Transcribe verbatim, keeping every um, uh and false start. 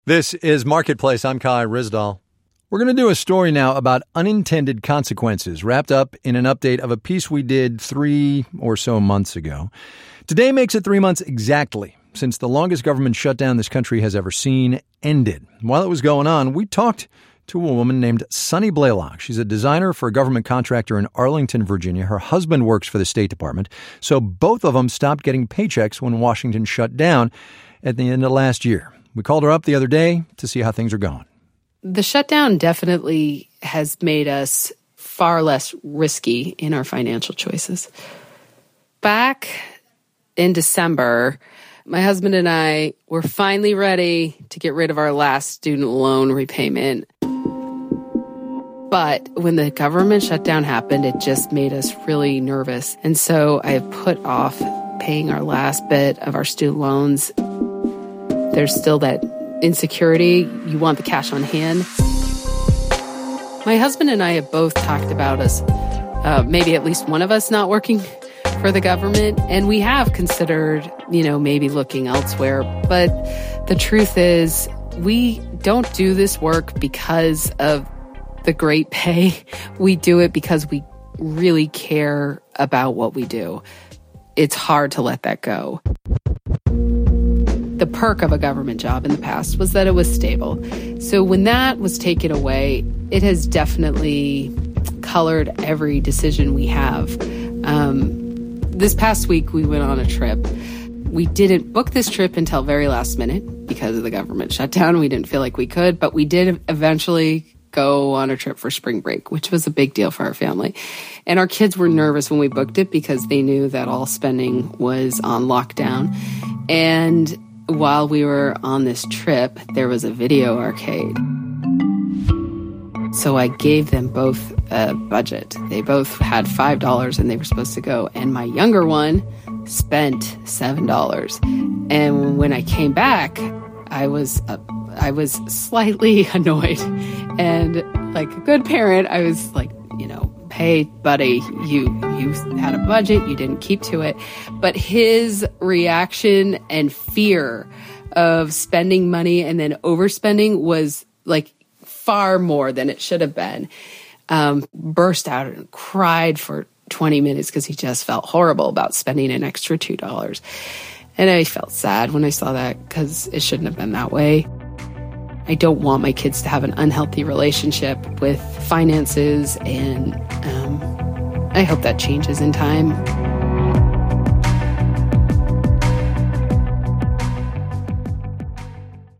This is Marketplace. I'm Kai Ryssdal. We're going to do a story now about unintended consequences, wrapped up in an update of a piece we did three or so months ago. Today makes it three months exactly since the longest government shutdown this country has ever seen ended. While it was going on, we talked to a woman named Sunny Blaylock. She's a designer for a government contractor in Arlington, Virginia. Her husband works for the State Department, so both of them stopped getting paychecks when Washington shut down at the end of last year. We called her up the other day to see how things are going. The shutdown definitely has made us far less risky in our financial choices. Back in December, my husband and I were finally ready to get rid of our last student loan repayment. But when the government shutdown happened, it just made us really nervous. And so I have put off paying our last bit of our student loans. There's still that insecurity. You want the cash on hand. My husband and I have both talked about us, uh, maybe at least one of us not working for the government. And we have considered, you know, maybe looking elsewhere. But the truth is, we don't do this work because of the great pay. We do it because we really care about what we do. It's hard to let that go. The perk of a government job in the past was that it was stable. So when that was taken away, it has definitely colored every decision we have. Um, this past week, we went on a trip. We didn't book this trip until very last minute because of the government shutdown. We didn't feel like we could, but we did eventually go on a trip for spring break, which was a big deal for our family. And our kids were nervous when we booked it because they knew that all spending was on lockdown. And while we were on this trip, there was a video arcade. So I gave them both a budget. They both had five dollars and they were supposed to go. And my younger one spent seven dollars. And when I came back, I was uh, I was slightly annoyed. And like a good parent, I was like, you know, hey, buddy, you you had a budget, you didn't keep to it. But his reaction and fear of spending money and then overspending was like far more than it should have been. Um, burst out and cried for twenty minutes because he just felt horrible about spending an extra two dollars. And I felt sad when I saw that because it shouldn't have been that way. I don't want my kids to have an unhealthy relationship with finances, and um, I hope that changes in time.